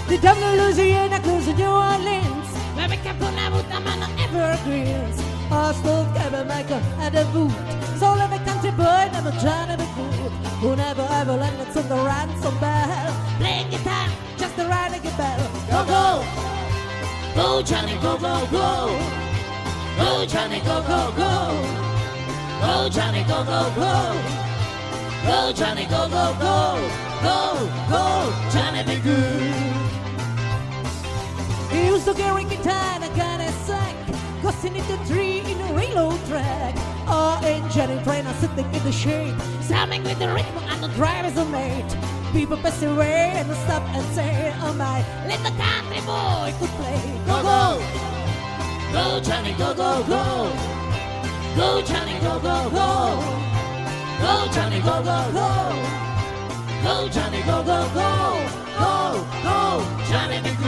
The dumb Louisiana, close to New Orleans. Where we can pull out with the man of evergreens. Arsenal, Kevin Michael, and a boot. So live a country boy, never trying to be good. Who never ever landed on the ransom bell. Playing guitar, just the riding a bell. Go, go! Go, Johnny, go, go, go! Go, Johnny, go, go, go! Go, Johnny, go, go, go! Go, Johnny, go, go, go! Go, go, Johnny, be good! He used to carry guitar in a kind of sack, crossing into the tree in a railroad track. Oh, and Johnny trainer sitting in the shade, sounding with the rhythm and the driver's a mate. People pass away and stop and say, oh my, let the country boy could play. Go, go! Go, Johnny, go, go, go! Go, Johnny, go, go, go! Go, Johnny, go, go, go! Go, Johnny, go, go, go! Go, go, Johnny,